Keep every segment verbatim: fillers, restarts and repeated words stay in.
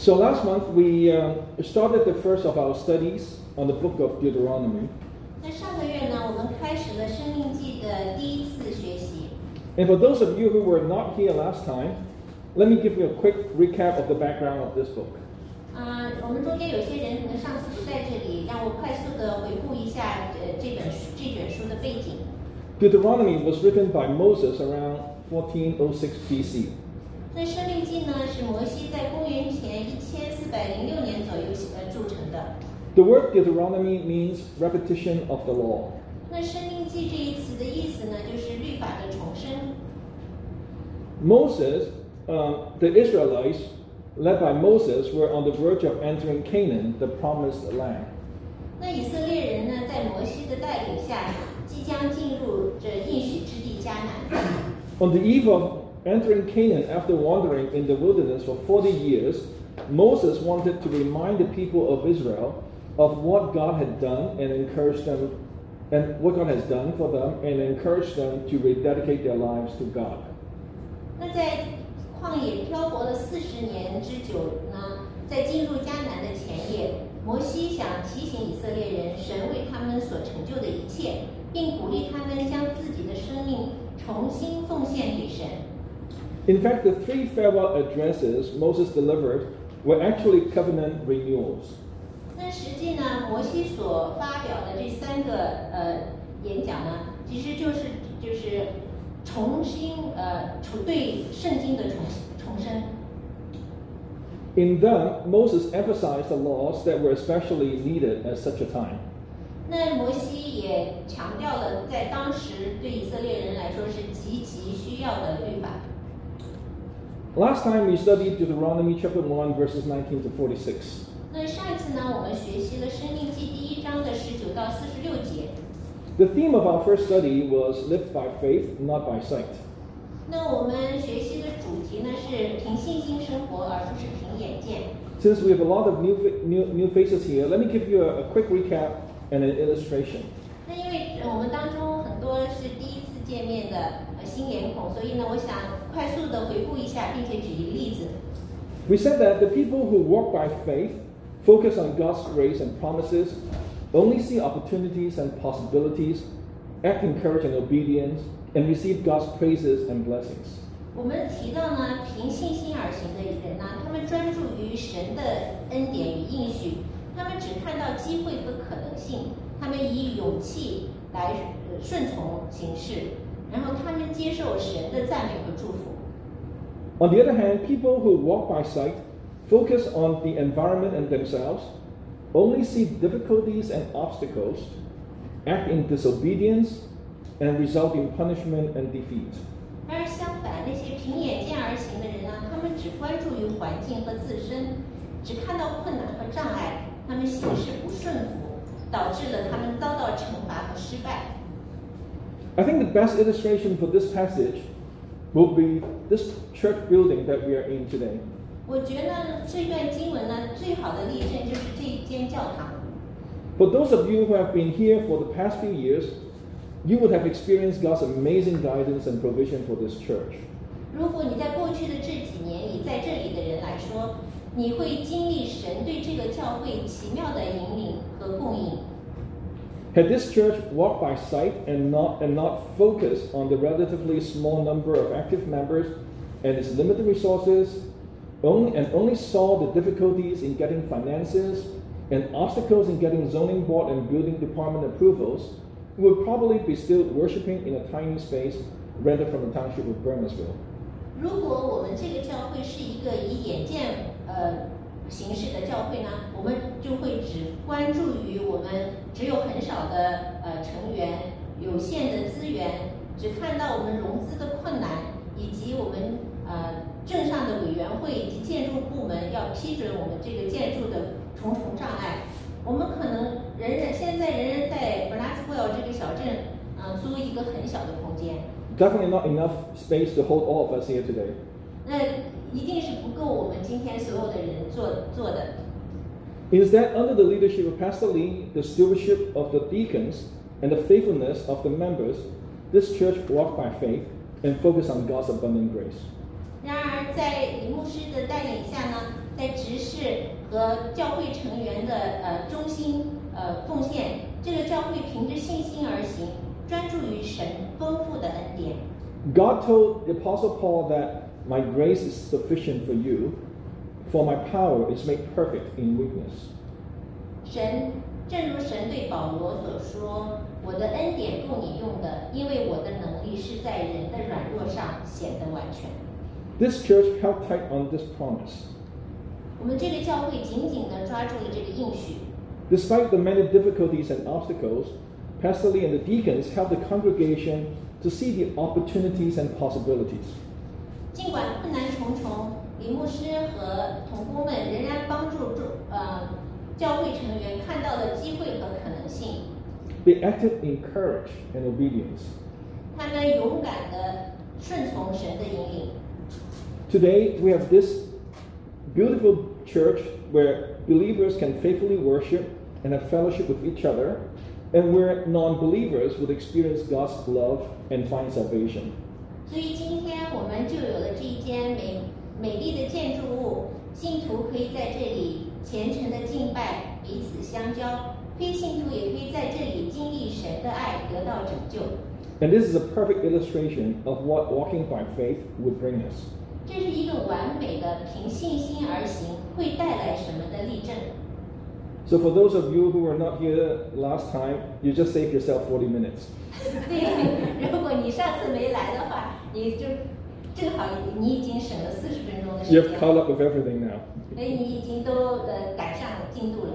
So last month we uh, started the first of our studies on the book of Deuteronomy. 那上个月呢，我们开始了《生命记》的第一次学习。 And for those of you who were not here last time, let me give you a quick recap of the background of this book. 啊、呃，我们中间有些人可能上次不在这里，让我快速的回顾一下呃这本书这卷书的背景。 Deuteronomy was written by Moses around fourteen oh six B C. 那《生命记》呢，是摩西在公元前一千四百零六年左右呃铸成的。 The word Deuteronomy means repetition of the law. 那《生命记》这一词的意思呢，就是律法的重申。 Moses, um, the Israelites, led by Moses, were on the verge of entering Canaan, the promised land. 那以色列人呢，在摩西的带领下，即将进入这应许之地迦南。 On the eve of entering Canaan after wandering in the wilderness for forty years, Moses wanted to remind the people of Israel of what God had done and encourage them, and what God has done for them, and encourage them to rededicate their lives to God. 那在旷野漂泊了四十年之久呢，在进入迦南的前夜，摩西想提醒以色列人，神为他们所成就的一切，并鼓励他们将自己的生命重新奉献给神。 In fact, the three farewell addresses Moses delivered were actually covenant renewals. 那实际呢，摩西所发表的这三个呃演讲呢，其实就是就是重新呃重对圣经的重重申。 In them, Moses emphasized the laws that were especially needed at such a time. 那摩西也强调了，在当时对以色列人来说是极其需要的律法。 Last time we studied Deuteronomy chapter one, verses nineteen to forty-six. 那上一次呢，我们学习了《生命记》第一章的十九到四十六节。 The theme of our first study was lived by faith, not by sight. 那我们学习的主题呢是凭信心生活，而不是凭眼见。 Since we have a lot of new new new faces here, let me give you a, a quick recap and an illustration. 那因为我们当中很多是第一次见面的呃新脸孔，所以呢，我想快速的回顾一下，并且举一个例子。 We said that the people who walk by faith, focus on God's grace and promises, only see opportunities and possibilities, act in courage and obedience, and receive God's praises and blessings. 我们提到呢，凭信心而行的人呢，他们专注于神的恩典与应许，他们只看到机会和可能性，他们以勇气来顺从行事，然后他们接受神的赞美和祝福。 On the other hand, people who walk by sight, focus on the environment and themselves, only see difficulties and obstacles, act in disobedience, and result in punishment and defeat. 而相反，那些凭眼见而行的人呢，他们只关注于环境和自身，只看到困难和障碍，他们行事不顺服，导致了他们遭到惩罚和失败。 I think the best illustration for this passage will be this church building that we are in today. 我觉得这段经文呢，最好的例证就是这一间教堂。 For those of you who have been here for the past few years, you would have experienced God's amazing guidance and provision for this church. 如果你在过去的这几年里在这里的人来说，你会经历神对这个教会奇妙的引领和供应。 Had this church walked by sight and not and not focused on the relatively small number of active members and its limited resources, only and only saw the difficulties in getting finances and obstacles in getting zoning board and building department approvals, we would probably be still worshiping in a tiny space rented from the township of Burmesville. 如果我们这个教会是一个以眼见呃形式的教会呢，我们就会只关注于我们只有很少的呃成员、有限的资源，只看到我们融资的困难，以及我们呃镇上的委员会以及建筑部门要批准我们这个建筑的重重障碍。我们可能仍然现在仍然在 Bernardsville 这个小镇呃租一个很小的空间。 Definitely not enough space to hold all of us here today. 那一定是不够我们今天所有的人做做的。 Instead, under the leadership of Pastor Lee, the stewardship of the deacons, and the faithfulness of the members, this church walked by faith and focused on God's abundant grace. 然而，在李牧师的带领下呢， 在执事和教会成员的呃忠心呃奉献，这个教会凭着信心而行，专注于神丰富的恩典。 God told the Apostle Paul that my grace is sufficient for you, for my power is made perfect in weakness. 神正如神对保罗所说，我的恩典够你用的，因为我的能力是在人的软弱上显得完全。 This church held tight on this promise. 我们这个教会紧紧地抓住了这个应许。 Despite the many difficulties and obstacles, Pastor Lee and the deacons helped the congregation to see the opportunities and possibilities. 尽管困难重重，李牧师和同工们仍然帮助助呃教会成员看到了机会和可能性。 They acted in courage and obedience. 他们勇敢地顺从神的引领。 Today, we have this beautiful church where believers can faithfully worship and have fellowship with each other, and where non-believers would experience God's love and find salvation. 所以今天我们就有了这一间美美丽的建筑物，信徒可以在这里虔诚的敬拜，彼此相交；非信徒也可以在这里经历神的爱，得到拯救。 And this is a perfect illustration of what walking by faith would bring us. 这是一个完美的凭信心而行会带来什么的例证。 So for those of you who were not here last time, you just saved yourself forty minutes. 对，如果你上次没来的话，你就正好你已经省了四十分钟的时 You 间。 have caught up with everything now. 所以你已经都呃赶上进度了。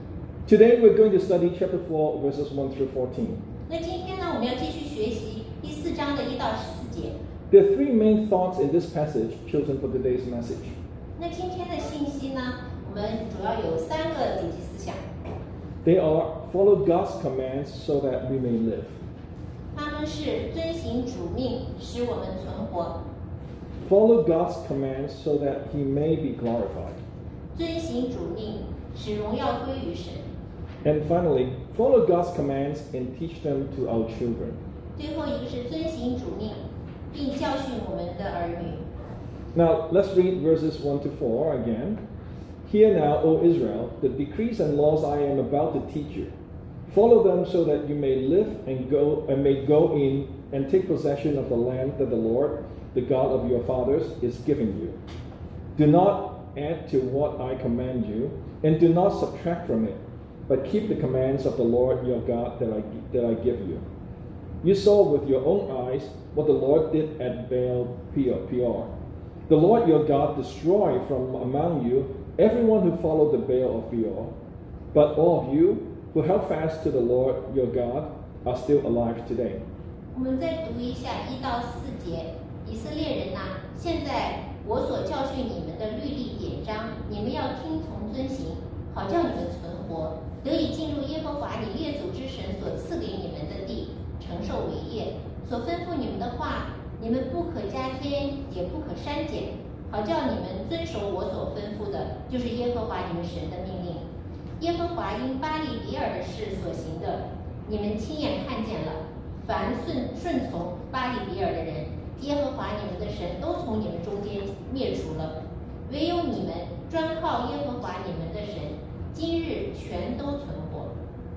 Today we're going to study chapter four, verses one through fourteen. 那今天呢，我们要继续学习第四章的一到十四节。 There are three main thoughts in this passage chosen for today's message. 那今天的信息呢，我们主要有三个主题思想。 They are follow God's commands so that we may live. 他们是遵行主命，使我们存活； Follow God's commands so that He may be glorified. 遵行主命，使荣耀归于神。 And finally, follow God's commands and teach them to our children. 最后一个是遵行主命，并教训我们的儿女。 Now, let's read verses one to four again. Hear now, O Israel, the decrees and laws I am about to teach you. Follow them so that you may live and go and may go in and take possession of the land that the Lord, the God of your fathers, is giving you. Do not add to what I command you, and do not subtract from it, but keep the commands of the Lord your God that I, that I give you. You saw with your own eyes what the Lord did at Baal Peor. The Lord your God destroyed from among you everyone who followed the Baal of Peor. But all of you who held fast to the Lord your God are still alive today. 我们再读一下一到四节。以色列人呐、啊，现在我所教训你们的律例典章，你们要听从遵行，好叫你们存活，得以进入耶和华你列祖之神所赐给你们的地，承受为业。所吩咐你们的话，你们不可加添，也不可删减，好叫你们遵守我所吩咐的，就是耶和华你们神的命令。耶和华因巴利比尔的事所行的，你们亲眼看见了。凡顺顺从巴利比尔的人，耶和华你们的神都从你们中间灭除了。唯有你们专靠耶和华你们的神，今日全都存活。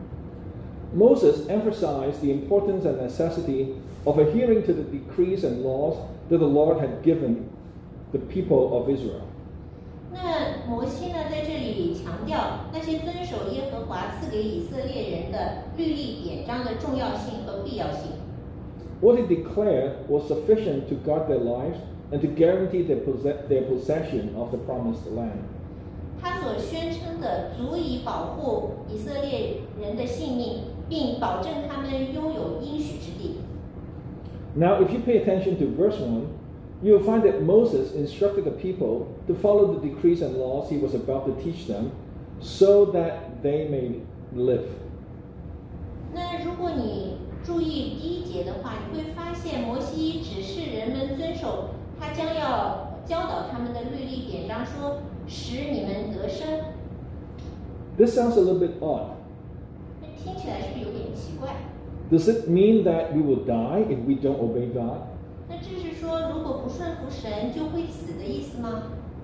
Moses emphasized the importance and necessity of adhering to the decrees and laws that the Lord had given the people of Israel. 那摩西呢，在这里强调那些遵守耶和华赐给以色列人的律例典章的重要性和必要性。 What he declared was sufficient to guard their lives and to guarantee their, possess- their possession of the promised land. 他所宣称的足以保护以色列人的性命，并保证他们拥有应许之地。 Now, if you pay attention to verse one, you will find that Moses instructed the people to follow the decrees and laws he was about to teach them so that they may live. 那如果你注意第一节的话，你会发现摩西指示人们遵守他将要教导他们的律例典章，说使你们得生。 This sounds a little bit odd. 那听起来是不是有点奇怪？ Does it mean that we will die if we don't obey God? 那这是说如果不顺服神就会死的意思吗？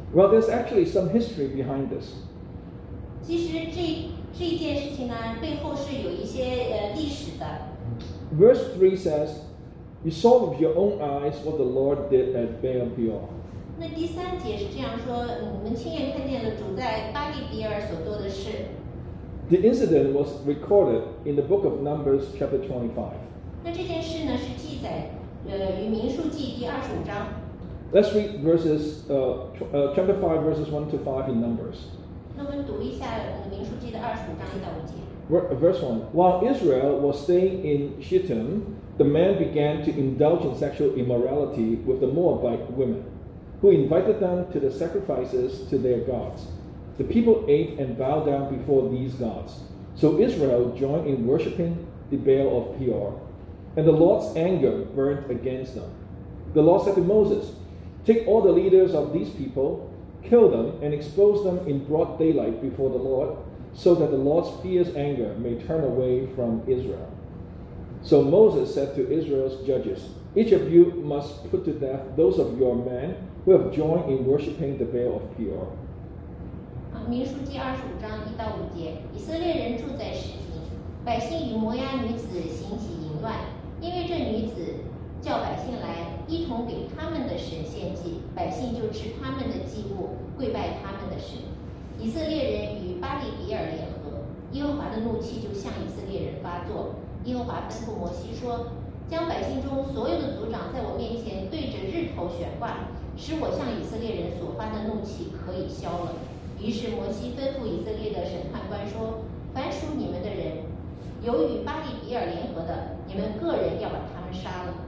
Well, there's actually some history behind this. 其实这这一件事情呢，背后是有一些呃历史的。 Verse three says, "You saw with your own eyes what the Lord did at Baal Peor." 那第三节是这样说：你们亲眼看见了主在巴利比尔所做的事。 The incident was recorded in the book of Numbers, chapter twenty-five. 那这件事呢是记载呃于民数记第二十五章。 Let's read verses uh, uh, chapter five, verses one to five in Numbers. 那我们读一下呃民数记的二十五章一到五节。 Verse one. While Israel was staying in Shittim, the men began to indulge in sexual immorality with the Moabite women, who invited them to the sacrifices to their gods. The people ate and bowed down before these gods. So Israel joined in worshipping the Baal of Peor, and the Lord's anger burned against them. The Lord said to Moses, "Take all the leaders of these people, kill them, and expose them in broad daylight before the Lord, so that the Lord's fierce anger may turn away from Israel." So Moses said to Israel's judges, "Each of you must put to death those of your men who have joined in worshipping the Baal of Peor." 啊，民数记二十五章一到五节，以色列人住在什亭，百姓与摩押女子行起淫乱，因为这女子叫百姓来一同给他们的神献祭，百姓就吃他们的祭物，跪拜他们的神。以色列人与巴利比尔联合，耶和华的怒气就向以色列人发作。耶和华吩咐摩西说：“将百姓中所有的族长在我面前对着日头悬挂，使我向以色列人所发的怒气可以消了。”于是摩西吩咐以色列的审判官说：“凡属你们的人，有与巴利比尔联合的，你们个人要把他们杀了。”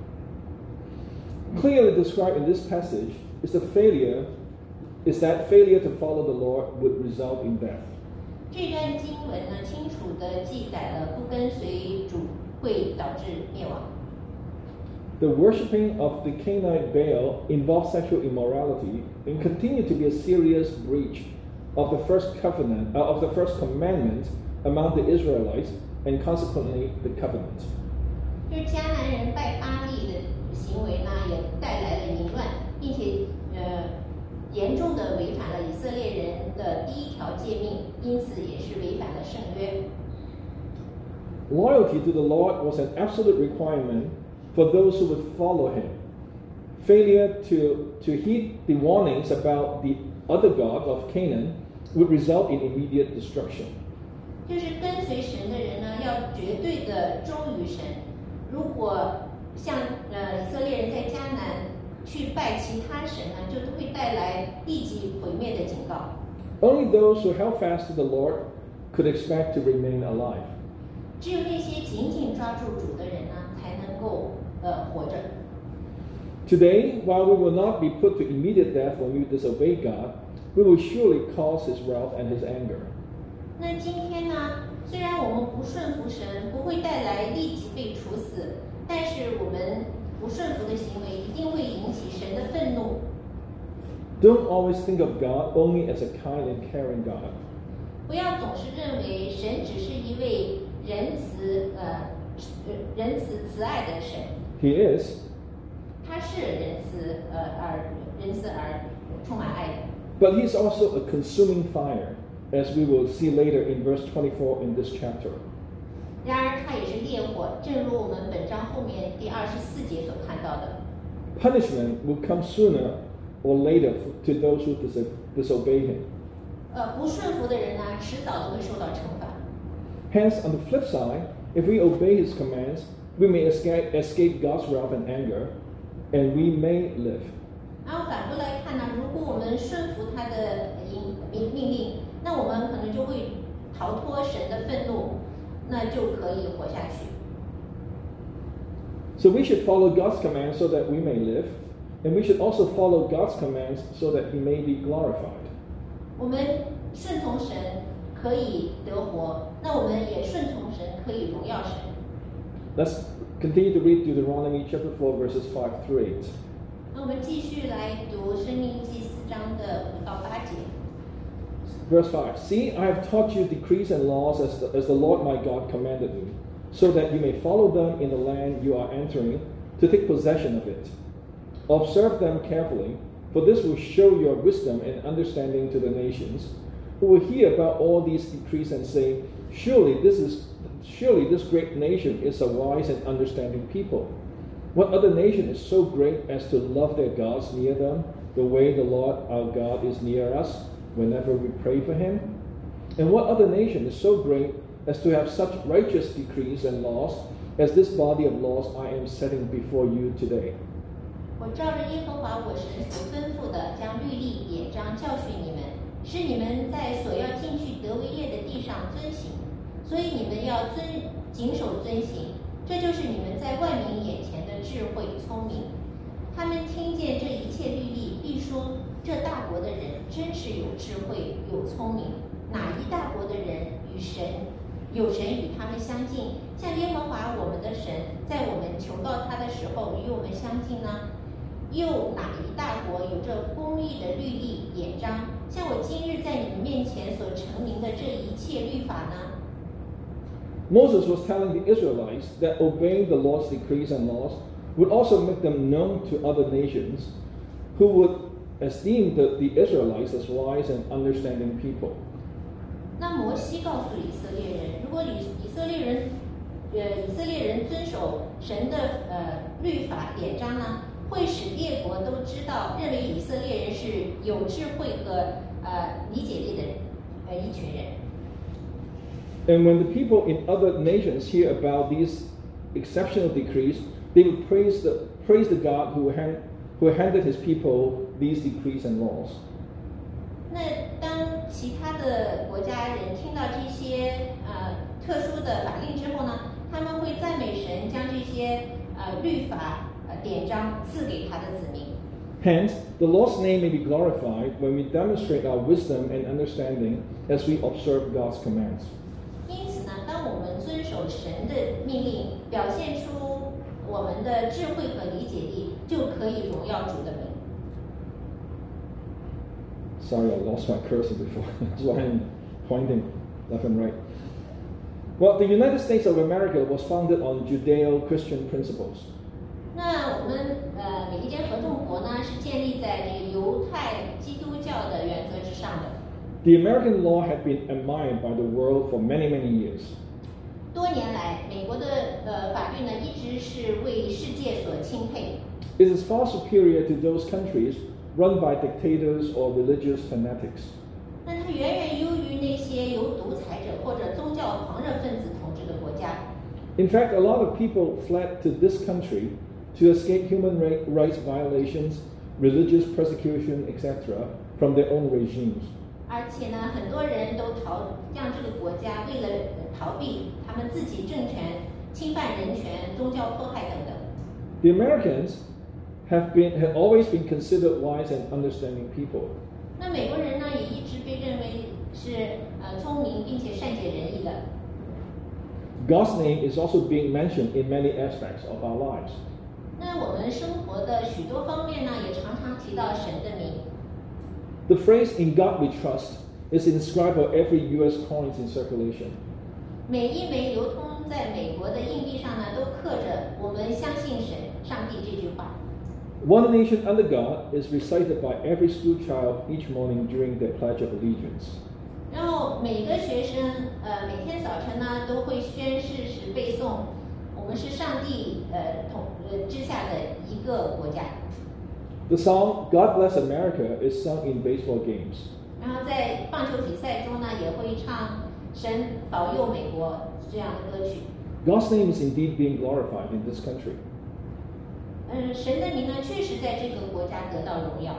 Clearly described in this passage is the failure, is that failure to follow the Lord would result in death. 这段经文呢，清楚地记载了不跟随主会导致灭亡。 The worshipping of the Canaanite Baal involved sexual immorality and continued to be a serious breach of the first covenant, uh, of the first commandment among the Israelites, and consequently the covenant. 就是迦南人拜巴利的行为呢，也带来了淫乱，并且呃严重的违反了以色列人的第一条诫命，因此也是违反了圣约。 Loyalty to the Lord was an absolute requirement for those who would follow him. Failure to, to heed the warnings about the other god of Canaan would result in immediate destruction. 就是跟随神的人呢，要绝对的忠于神。如果像呃以色列人在迦南去拜其他神呢，就会带来立即毁灭的警告。 Only those who held fast to the Lord could expect to remain alive. 只有那些紧紧抓住主的人呢，才能够呃活着。 Today, while we will not be put to immediate death when we disobey God, we will surely cause his wrath and his anger. 那今天呢，虽然我们不顺服神，不会带来立即被处死，但是我们不顺服的行为一定会引起神的愤怒。 Don't always think of God only as a kind and caring God. 不要总是认为神只是一位仁慈呃仁慈慈爱的神。 He is. 他是仁慈呃而仁慈而充满爱的。 But he's also a consuming fire, as we will see later in verse twenty-four in this chapter. 然而他也是烈火，正如我们本章后面第二十四节所看到的。 Punishment will come sooner or later to those who dis- disobey him. 呃，不顺服的人呢，迟早都会受到惩罚。 Hence, on the flip side, if we obey his commands, we may escape, escape God's wrath and anger, and we may live. 然后反过来看呢，如果我们顺服他的命命令，那我们可能就会逃脱神的愤怒，那就可以活下去。 So we should follow God's commands so that we may live, and we should also follow God's commands so that he may be glorified. 我们顺从神可以得活，那我们也顺从神可以荣耀神。 Let's continue to read Deuteronomy chapter four, verses five through eight. 那我们继续来读《申命记》四章的五到八节。 Verse five. See, I have taught you decrees and laws as the, as the Lord my God commanded me, so that you may follow them in the land you are entering to take possession of it. Observe them carefully, For this will show your wisdom and understanding to the nations, who will hear about all these decrees and say, Surely this is surely this great nation is a wise and understanding people. What other nation is so great as to love their gods near them, the way the Lord our God is near us whenever we pray for him? And what other nation is so great as to have such righteous decrees and laws as this body of laws I am setting before you today? 我照着耶和华我神所吩咐的，将律例典章教训你们，使你们在所要进去得为业的地上遵行。所以你们要遵谨守遵行，这就是你们在万民眼前的智慧聪明。他们听见这一切律例，必说：这大国的人真是有智慧有聪明。哪一大国的人与神有神与他们相近，像耶和华我们的神，在我们求告他的时候与我们相近呢？又哪一大国有着公义的律例典章，像我今日在你们面前所成名的这一切律法呢？ Moses was telling the Israelites that obeying the Lord's decrees and laws would also make them known to other nations, who would esteem the, the Israelites as wise and understanding people. 那摩西告诉以色列人，如果以以色列人，呃，以色列人遵守神的呃律法典章呢，会使列国都知道，认为以色列人是有智慧和呃理解力的人，呃一群人。 And when the people in other nations hear about these exceptional decrees, they would praise the praise the God who hand, who handed his people these decrees and laws. 那当其他的国家人听到这些呃特殊的法令之后呢，他们会赞美神，将这些呃律法呃典章赐给他的子民。 Hence, the Lord's name may be glorified when we demonstrate our wisdom and understanding as we observe God's commands. 因此呢，当我们遵守神的命令，表现出我们的智慧和理解力，就可以荣耀主的名。 Sorry, I lost my cursor before. That's why I'm pointing left and right. Well, the United States of America was founded on Judeo-Christian principles. 那我们呃美利坚合众国呢，是建立在这个犹太基督教的原则之上的。 The American law had been admired by the world for many, many years. 多年来，美国的呃法律呢，一直是为世界所钦佩。 It is far superior to those countries run by dictators or religious fanatics. 那它远远优于那些由独裁者或者宗教狂热分子统治的国家。 In fact, a lot of people fled to this country to escape human rights violations, religious persecution, et cetera, from their own regimes. 而且呢，很多人都逃让这个国家，为了逃避他们自己政权侵犯人权、宗教迫害等等。 The Americans have been have always been considered wise and understanding people. 那美国人呢，也一直被认为是呃聪明并且善解人意的。 God's name is also being mentioned in many aspects of our lives. 那我们生活的许多方面呢，也常常提到神的名。 The phrase "In God We Trust" is inscribed on every U S coins in circulation. 每一枚流通在美国的硬币上呢，都刻着“我们相信神、上帝”这句话。 One nation under God is recited by every school child each morning during their Pledge of Allegiance. 然后每个学生，呃，每天早晨呢，都会宣誓时背诵，我们是上帝呃统呃之下的一个国家。 The song "God Bless America" is sung in baseball games. 然后在棒球比赛中呢，也会唱“神保佑美国”这样的歌曲。 God's name is indeed being glorified in this country. 嗯，神的名呢，确实在这个国家得到荣耀。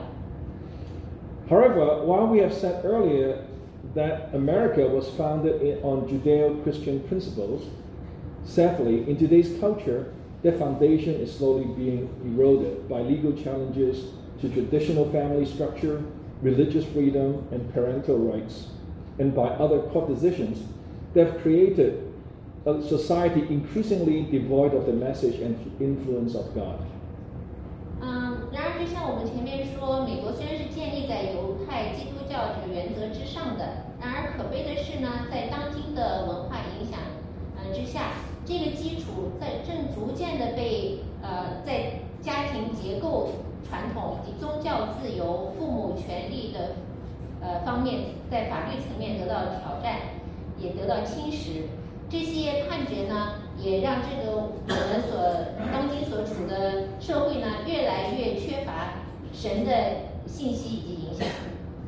However, while we have said earlier that America was founded in, on Judeo-Christian principles, sadly, in today's culture, their foundation is slowly being eroded by legal challenges to traditional family structure, religious freedom, and parental rights, and by other court decisions that have created a society increasingly devoid of the message and influence of God. 嗯，然而，就像我们前面说，美国虽然是建立在犹太基督教这个原则之上的，然而可悲的是呢，在当今的文化影响呃之下，这个基础在正逐渐的被呃在家庭结构传统以及宗教自由、父母权利的呃方面，在法律层面得到挑战，也得到侵蚀。这些判决呢，也让这个我们所当今所处的社会呢，越来越缺乏神的信息以及影响。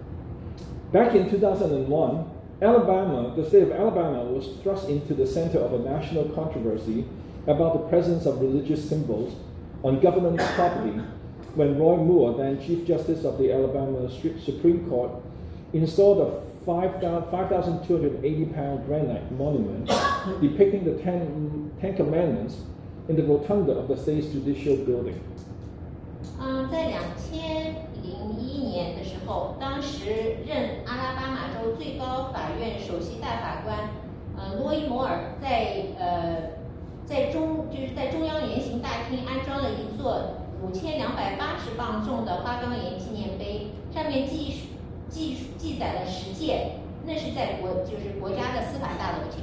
Back in two thousand one, Alabama, the state of Alabama, was thrust into the center of a national controversy about the presence of religious symbols on government property when Roy Moore, then Chief Justice of the Alabama Supreme Court, installed a five thousand two hundred eighty pound granite monument depicting the Ten, Ten Commandments in the rotunda of the state's judicial building. 嗯，在两千零一年的时候，当时任阿拉巴马州最高法院首席大法官，呃，罗伊摩尔在呃在中就是在中央圆形大厅安装了一座五千两百八十磅重的花岗岩纪念碑，上面记记记载了十诫，那是在国就是国家的司法大楼前。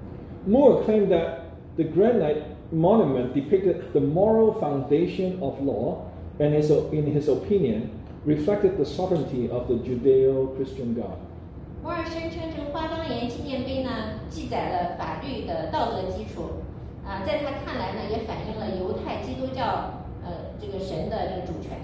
Moore claimed that the granite monument depicted the moral foundation of law, and his, in his opinion, reflected the sovereignty of the Judeo-Christian God. 摩尔声称，这个花岗岩纪念碑呢，记载了法律的道德基础，啊，在他看来呢，也反映了犹太基督教呃这个神的这个主权。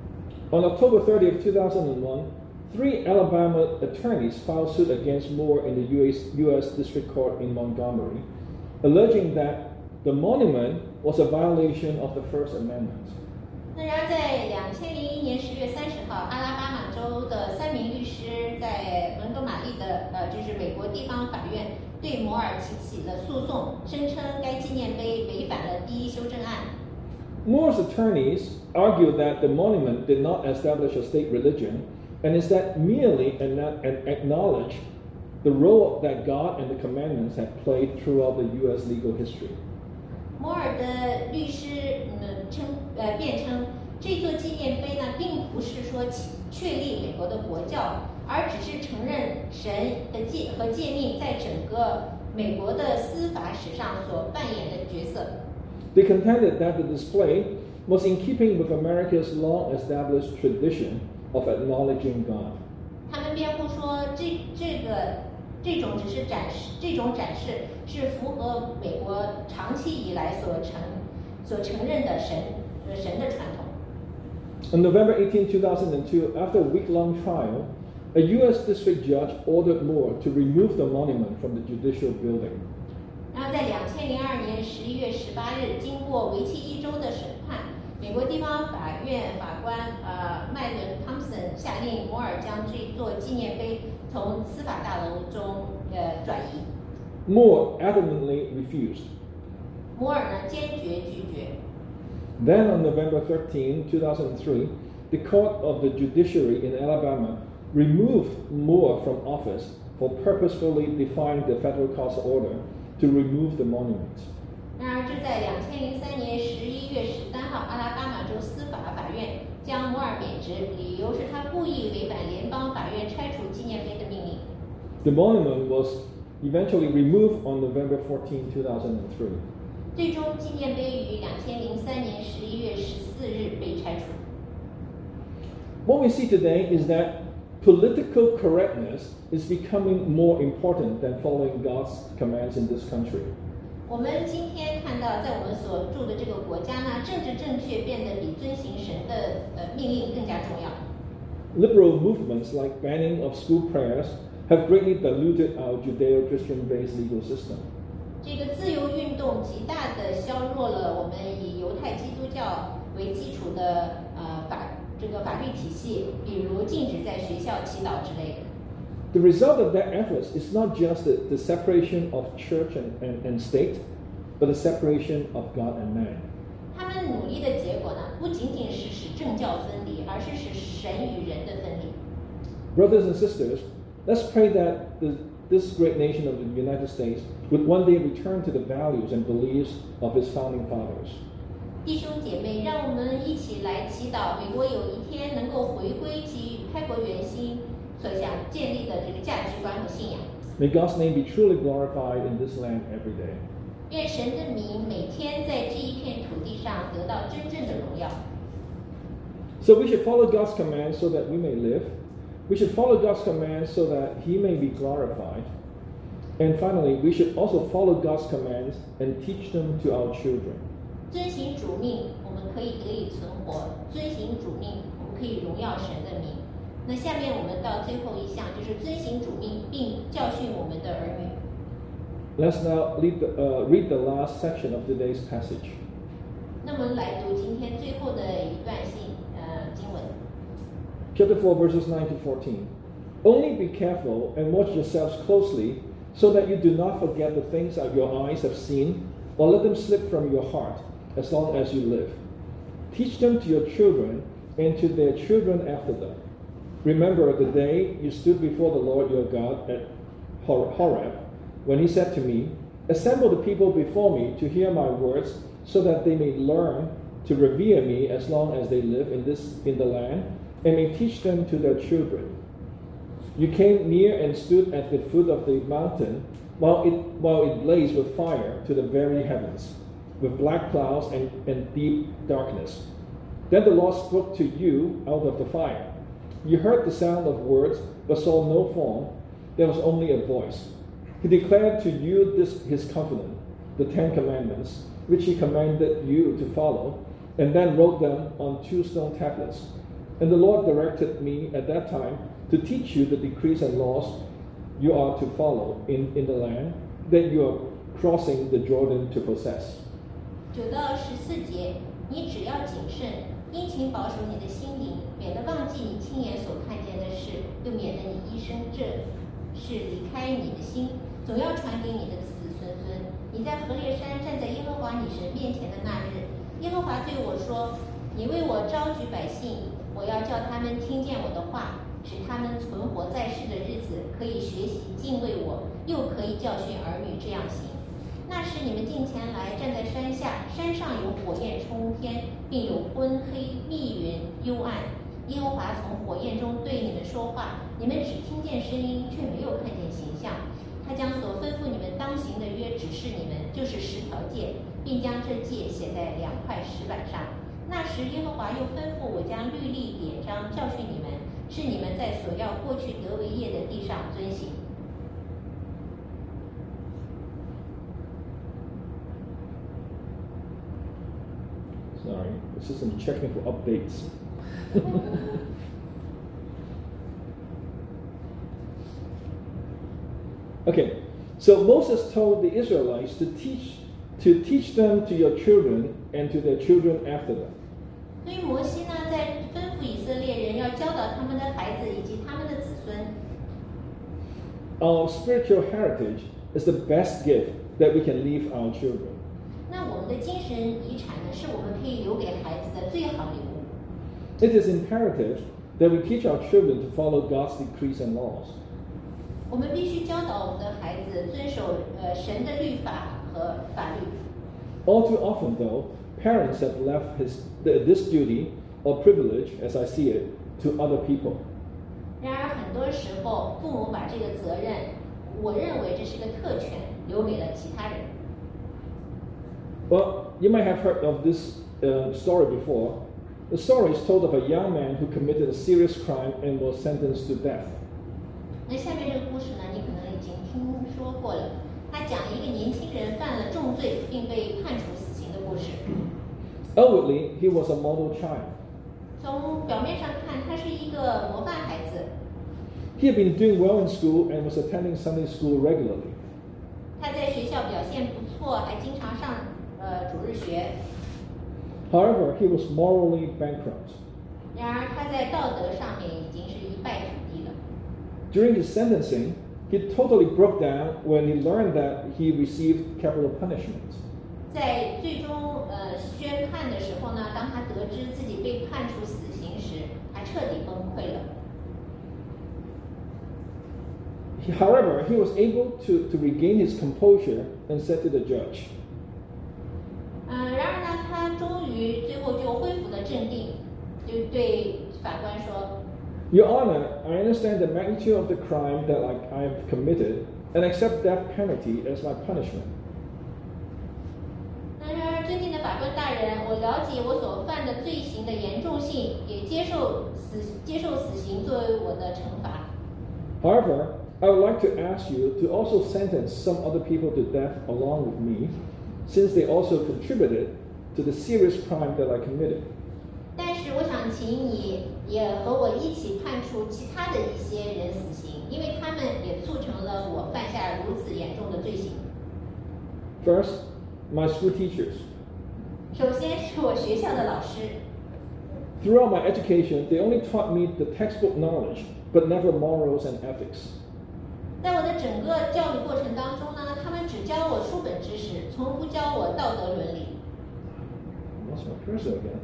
On October thirtieth, two thousand one, three Alabama attorneys filed suit against Moore in the U S, U S District Court in Montgomery, alleging that the monument was a violation of the First Amendment. 那然而，在两千零一年十月三十号，阿拉巴马州的三名律师在蒙哥马利的呃，就是美国地方法院对摩尔提起了诉讼，声称该纪念碑违反了第一修正案。 Moore's attorneys argued that the monument did not establish a state religion, and instead merely acknowledged the role that God and the commandments had played throughout the U S legal history. 摩尔的律师嗯称呃辩称，这座纪念碑呢，并不是说确立美国的国教，而只是承认神的诫和诫命在整个美国的司法史上所扮演的角色。 They contended that the display was in keeping with America's long-established tradition of acknowledging God. 他们辩护说，这这个这种只是展示，这种展示是符合美国长期以来所承所承认的神呃神的传统。 On November eighteenth, two thousand two, after a week-long trial, a U S district judge ordered Moore to remove the monument from the judicial building. 然后在两千零二年十一月十八日，经过为期一周的审判，美国地方法院法官呃麦伦汤普森下令摩尔将这座纪念碑从司法大楼中呃转移。 Moore adamantly refused. 摩尔呢坚决拒绝。 Then on November thirteenth, two thousand three, the Court of the Judiciary in Alabama removed Moore from office for purposefully defying the federal court's order to remove the monument. 然而，这在两千零三年十一月十三号，阿拉巴马州司法法院将摩尔免职，理由是他故意违反联邦法院拆除纪念碑的命令。 The monument was eventually removed on November fourteenth, two thousand three. 最终，纪念碑于两千零三年十一月十四日被拆除。 What we see today is that political correctness is becoming more important than following God's commands in this country. 我们今天看到，在我们所住的这个国家呢，政治正确变得比遵行神的呃命令更加重要。 Liberal movements like banning of school prayers have greatly diluted our Judeo-Christian-based legal system. 这个自由运动极大地削弱了我们以犹太基督教为基础的呃法这个法律体系，比如禁止在学校祈祷之类的。 The result of their efforts is not just the, the separation of church and, and, and state, but the separation of God and man. 他们努力的结果呢，不仅仅是使政教分离，而是使神与人的分离。 Brothers and sisters, let's pray that the, this great nation of the United States would one day return to the values and beliefs of its founding fathers. 弟兄姐妹，让我们一起来祈祷，美国有一天能够回归其开国元勋所想建立的这个价值观和信仰。 May God's name be truly glorified in this land every day. 愿神的名每天在这一片土地上得到真正的荣耀。 So we should follow God's commands so that we may live. We should follow God's commands so that He may be glorified. And finally, we should also follow God's commands and teach them to our children. 遵行主命，我们可以得以存活；遵行主命，我们可以荣耀神的名。那下面我们到最后一项，就是遵行主命，并教训我们的儿女。 Let's now read the, uh, read the last section of today's passage. 那么来读今天最后的一段信呃经文。 Chapter four, verses nine to fourteen. Only be careful and watch yourselves closely, so that you do not forget the things that your eyes have seen, or let them slip from your heart, as long as you live. Teach them to your children and to their children after them. Remember the day you stood before the Lord your God at Horeb, when he said to me, Assemble the people before me to hear my words, so that they may learn to revere me as long as they live in this in the land, and may teach them to their children. You came near and stood at the foot of the mountain, while it while it blazed with fire to the very heavens, with black clouds and, and deep darkness. Then the Lord spoke to you out of the fire. You heard the sound of words, but saw no form. There was only a voice. He declared to you this his covenant, the Ten Commandments, which he commanded you to follow, and then wrote them on two stone tablets. And the Lord directed me at that time to teach you the decrees and laws you are to follow in, in the land that you are crossing the Jordan to possess. 九到十四节，你只要谨慎，殷勤保守你的心灵，免得忘记你亲眼所看见的事，又免得你一生这事离开你的心，总要传给你的子子孙孙。你在何烈山站在耶和华你神面前的那日，耶和华对我说：“你为我召集百姓，我要叫他们听见我的话，使他们存活在世的日子，可以学习敬畏我，又可以教训儿女这样行。那时你们近前来，站在山下，山上有火焰冲天，并有昏黑密云幽暗。耶和华从火焰中对你们说话，你们只听见声音，却没有看见形象。他将所吩咐你们当行的约指示你们，就是十条诫，并将这诫写在两块石板上。那时耶和华又吩咐我将律例典章教训你们，是你们在所要过去得为业的地上遵行。” Sorry, the system checking for updates. Okay, so Moses told the Israelites to teach to teach them to your children and to their children after them. 所以摩西呢，在吩咐以色列人要教导他们的孩子以及他们的子孙。 Our spiritual heritage is the best gift that we can leave our children. 那我们的精神遗产呢，是我们可以留给孩子的最好礼物。 It is imperative that we teach our children to follow God's decrees and laws. 我们必须教导我们的孩子遵守呃神的律法和法律。 All too often, though, parents have left his, this duty or privilege, as I see it, to other people. 然而，很多时候，父母把这个责任，我认为这是个特权，留给了其他人。 Well, you might have heard of this uh, story before. The story is told of a young man who committed a serious crime and was sentenced to death. 那下面这个故事呢，你可能已经听说过了。他讲了一个年轻人犯了重罪，并被判处死刑的故事。 Outwardly, he was a model child. 从表面上看，他是一个模范孩子。 He had been doing well in school and was attending Sunday school regularly. 他在学校表现不错，还经常上呃主日学。 However, he was morally bankrupt. 然而，他在道德上面已经是一败涂地了。 During his sentencing, he totally broke down when he learned that he received capital punishment. 在最终呃宣判的时候呢，当他得知自己被判处死刑时，他彻底崩溃了。 However, he was able to, to regain his composure and said to the judge, 嗯、呃，然而呢，他终于最后就恢复了镇定，就对法官说 Your Honor, I understand the magnitude of the crime that I, I have committed and accept death penalty as my punishment. 然而，尊敬的法官大人， 人，我了解我所犯的罪行的严重性，也接受死接受死刑作为我的惩罚。 However, I would like to ask you to also sentence some other people to death along with me, since they also contributed to the serious crime that I committed. 但是我想请你也和我一起判处其他的一些人死刑，因为他们也促成了我犯下如此严重的罪行。 First, my school teachers. 首先是我学校的老师。 Throughout my education, they only taught me the textbook knowledge, but never morals and ethics. 在我的整个教育过程当中呢，他们只教我书本知识，从不教我道德伦理。 Lost my cursor again.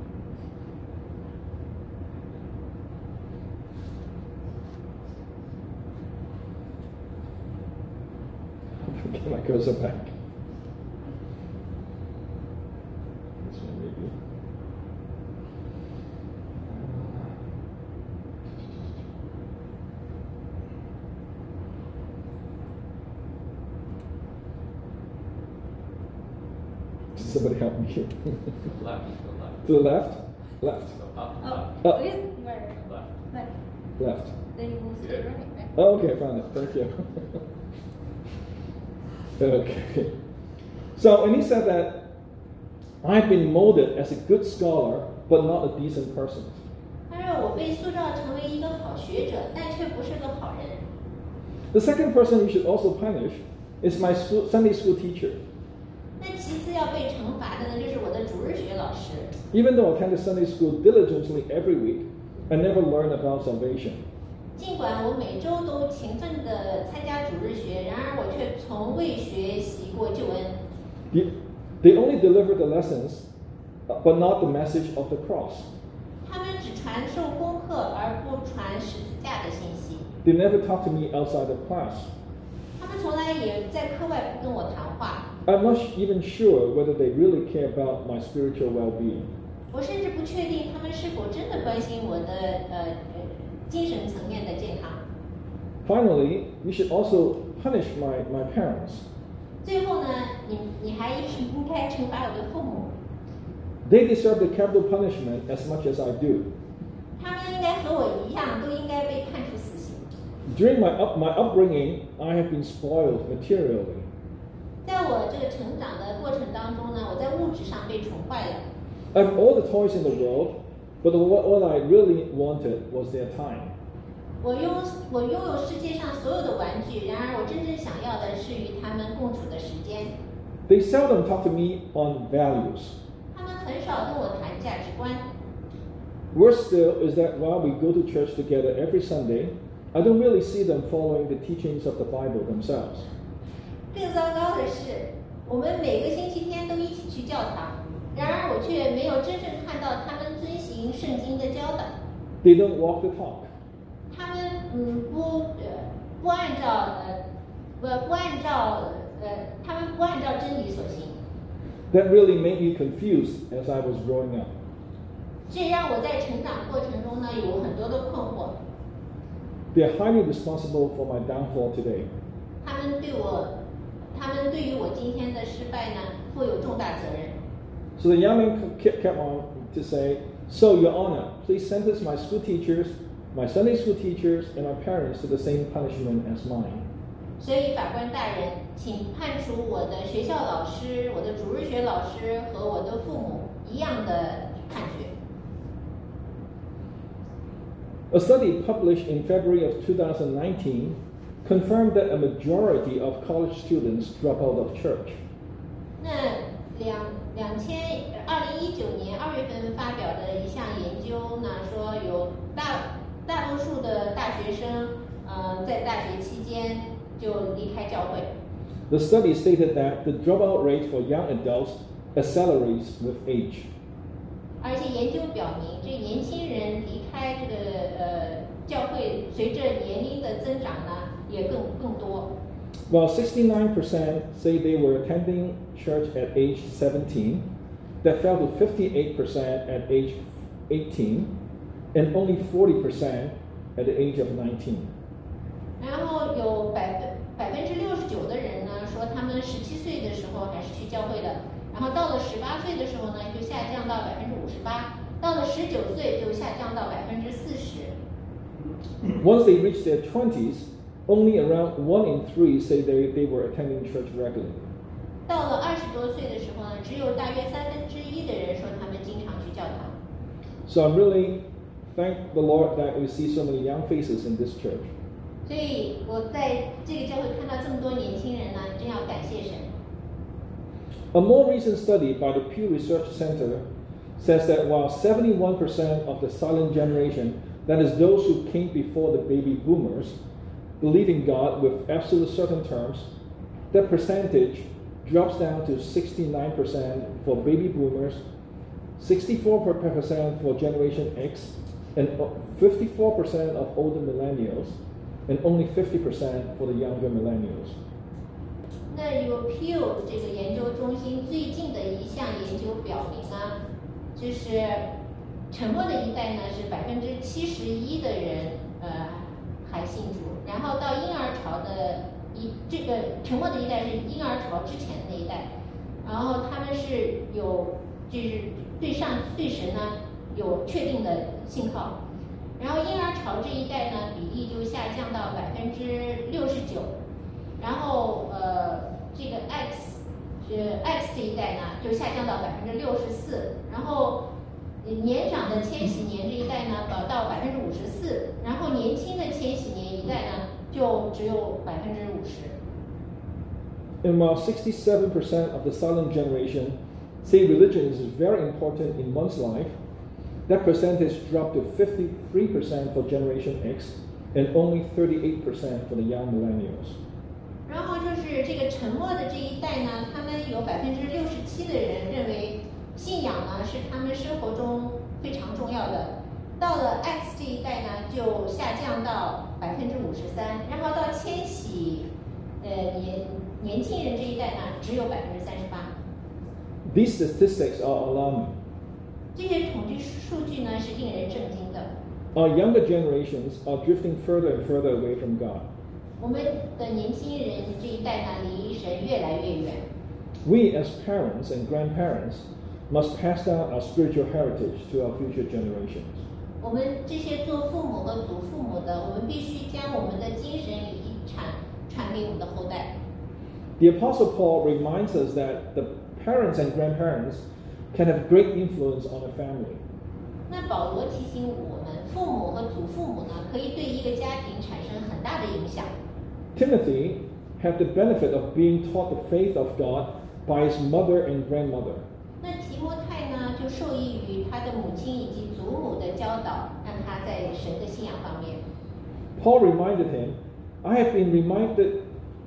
Get my cursor back. This one maybe. Somebody help me. Left, the left. To the left? Left. So up, Oh, up, Up. where? Where? left. Left. Left. Then you move to the Yeah. right. right? Oh, okay, found it. Thank you. Okay. So, and he said that I've been molded as a good scholar, but not a decent person. 他说我被塑造成为一个好学者，但却不是个好人。 The second person you should also punish is my school, Sunday school teacher. 那其次要被惩罚的呢，就是我的主日学老师。 Even though I attended Sunday school diligently every week, I never learned about salvation. 尽管我每周都勤奋地参加主日学，然而我却从未学习过救恩。 They- They only deliver the lessons, uh, but not the message of the cross. 他们只传授功课，而不传十字架的信息。 They never talk to me outside of class. 他们从来也在课外不跟我谈话。 I'm not even sure whether they really care about my spiritual well-being. 我甚至不确定他们是否真的关心我的呃呃精神层面的健康。 Finally, you should also punish my, my parents. 最后呢，你你还应该惩罚我的父母， They deserve the capital punishment as much as I do. 他们应该和我一样，都应该被判处死刑。 During my, up, my upbringing, I have been spoiled materially. 在我这个成长的过程当中呢，我在物质上被宠坏了。 I have all the toys in the world, but what, what I really wanted was their time. 我拥我拥有世界上所有的玩具，然而我真正想要的是与他们共处的时间。 They seldom talk to me on values. 他们很少跟我谈价值观。 Worse still is that while we go to church together every Sunday, I don't really see them following the teachings of the Bible themselves. 更糟糕的是，我们每个星期天都一起去教堂，然而我却没有真正看到他们遵行圣经的教导。 They don't walk the talk. 他们嗯不呃不按照呃不不按照呃他们不按照真理所行， That really made me confused as I was growing up. 这让我在成长过程中呢有很多的困惑。 They are highly responsible for my downfall today. 他们对我，他们对于我今天的失败呢负有重大责任。 So the young man kept, kept on to say, "So, Your Honor, please sentence my school teachers, my Sunday school teachers, and my parents to the same punishment as mine." 所以法官大人，请判处我的学校老师、我的主日学老师和我的父母一样的判决。 A study published in February of two thousand nineteen confirmed that a majority of college students drop out of church. 那两两千二零一九年二月份发表的一项研究呢，说有大大多数的大学生，呃，在大学期间就离开教会。 The study stated that the dropout rate for young adults accelerates with age. 而且研究表明，这年轻人离开这个呃教会，随着年龄的增长呢，也更更多。 While sixty-nine percent say they were attending church at age seventeen, that fell to fifty-eight percent at age eighteen, and only forty percent at the age of nineteen. 然后有百分百分之六十九的人呢，说他们十七岁的时候还是去教会的，然然后到了十八岁的时候呢，就下降到百分之五十八，到了十九岁就下降到百分之四十。 Once they reach their twenties, only around one in three say they, they were attending church regularly. 到了二十多岁的时候呢，只有大约三分之一的人说他们经常去教堂。 So I'm really thank the Lord that we see so many young faces in this church. 所以我在这个教会看到这么多年轻人呢，真要感谢神。 A more recent study by the Pew Research Center says that while seventy-one percent of the silent generation, that is those who came before the baby boomers, believe in God with absolute certain terms, that percentage drops down to sixty-nine percent for baby boomers, sixty-four percent for Generation X, and fifty-four percent of older millennials, and only fifty percent for the younger millennials. 那由 Pew 这个研究中心最近的一项研究表明呢，就是沉默的一代呢是百分之七十一的人呃还信主，然后到婴儿潮的一这个沉默的一代是婴儿潮之前的那一代，然后他们是有就是对上对神呢有确定的信号，然后婴儿潮这一代呢比例就下降到百分之六十九，然后呃这个 X 呃 X 这一代呢就下降到百分之六十四，然后年长的千禧年这一代呢呃到百分之五十四，然后年轻的千禧年一代呢就只有百分之五十。 And while sixty-seven percent of the silent generation say religion is very important in one's life, that percentage dropped to fifty-three percent for Generation X and only thirty-eight percent for the young millennials. 然后就是这个沉默的这一代呢，他们有百分之六十七的人认为信仰呢是他们生活中非常重要的。到了 X 这一代呢，就下降到百分之五十三，然后到千禧呃年年轻人这一代呢，只有百分之三十八。 These statistics are alarming. 这些统计数据呢是令人震惊的。 Our younger generations are drifting further and further away from God. 我们的年轻人这一代呢，离神越来越远。 We as parents and grandparents must pass down our spiritual heritage to our future generations. 我们这些做父母和祖父母的，我们必须将我们的精神遗产传给我们的后代。 The Apostle Paul reminds us that the parents and grandparents can have great influence on a family. 那保罗提醒我们，父母和祖父母呢，可以对一个家庭产生很大的影响。 Timothy had the benefit of being taught the faith of God by his mother and grandmother. 那提摩太呢，就受益于他的母亲以及祖母的教导，让他在神的信仰方面。 Paul reminded him, I have been reminded.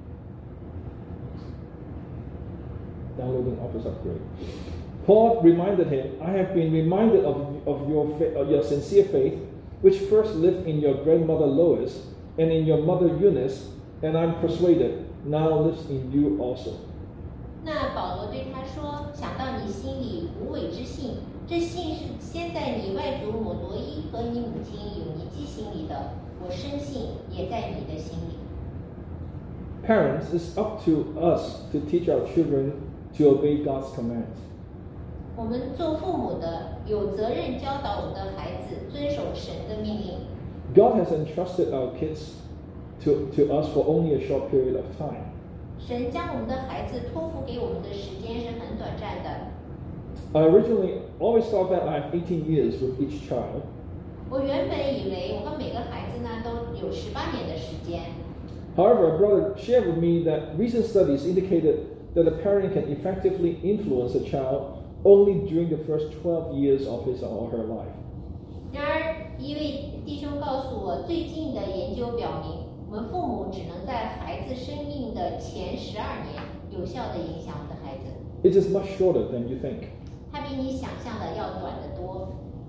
Downloading Office upgrade. Paul reminded him, I have been reminded of, of your, of your sincere faith, which first lived in your grandmother Lois and in your mother Eunice, and I'm persuaded now lives in you also. 那保罗对他说：“想到你心里无伪之信，这信是先在你外祖母罗伊和你母亲有尼基心里的，我深信也在你的心里。” Parents, it's up to us to teach our children to obey God's commands. 我们做父母的有责任教导我们的孩子遵守神的命令。 God has entrusted our kids to, to us for only a short period of time. 神将我们的孩子托付给我们的时间是很短暂的。 I originally always thought that I have eighteen years with each child. 我原本以为我和每个孩子呢都有十八年的时间。 However, a brother shared with me that recent studies indicated that a parent can effectively influence a child only during the first twelve years of his or her life. 然而，一位弟兄告诉我，最近的研究表明，我们父母只能在孩子生命的前十二年有效地影响我们的孩子。 It is much shorter than you think. 它比你想象的要短得多。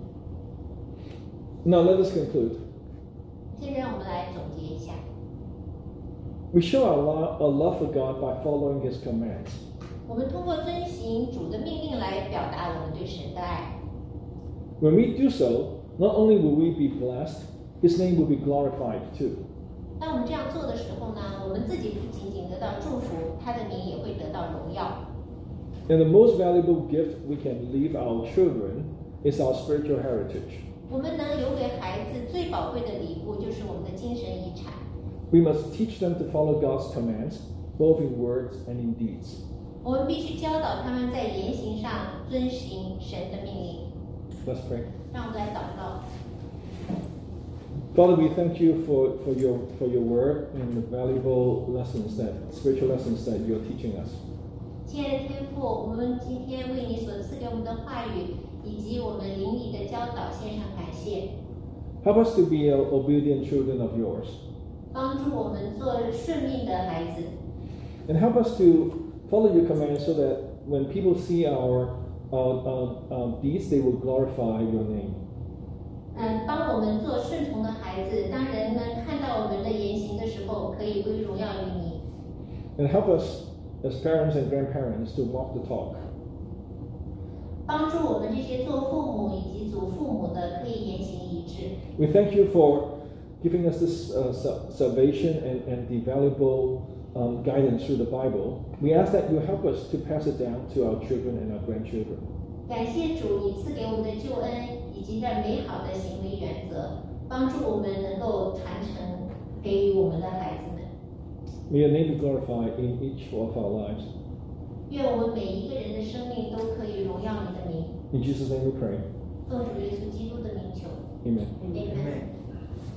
Now let us conclude. 现在让我们来总结一下。 We show our love, our love for God by following His commands. 我们通过遵行主的命令来表达我们对神的爱。 When we do so, not only will we be blessed, His name will be glorified too. 当我们这样做的时候呢，我们自己不仅仅得到祝福，他的名也会得到荣耀。 And the most valuable gift we can leave our children is our spiritual heritage. 我们能留给孩子最宝贵的礼物，就是我们的精神遗产。 We must teach them to follow God's commands, both in words and in deeds. 我们必须教导他们在言行上遵行神的命令。 Let's pray. 让我们来祷告。 Father, we thank you for, for your for your word and the valuable lessons that spiritual lessons that you're teaching us. 亲爱的天父，我们今天为你所赐给我们的话语以及我们灵里的教导献上感谢。 Help us to be uh, obedient children of yours. 帮助我们做顺命的孩子， And help us to follow your commands so that when people see our uh, uh, uh, deeds, they will glorify your name. 嗯，帮我们做顺从的孩子。当人们看到我们的言行的时候，可以归荣耀于你。 And help us as parents and grandparents to walk the talk. 帮助我们这些做父母以及祖父母的，可以言行一致。 We thank you for giving us this uh, sa- salvation and, and the valuable um, guidance through the Bible. We ask that you help us to pass it down to our children and our grandchildren. 感谢主，你赐给我们的救恩以及这美好的行为原则，帮助我们能够传承给予我们的孩子们。 May your name be glorified in each of our lives. 愿我们每一个人的生命都可以荣耀你的名。 In Jesus' name we pray. 奉主耶稣基督的名求。 Amen. Amen.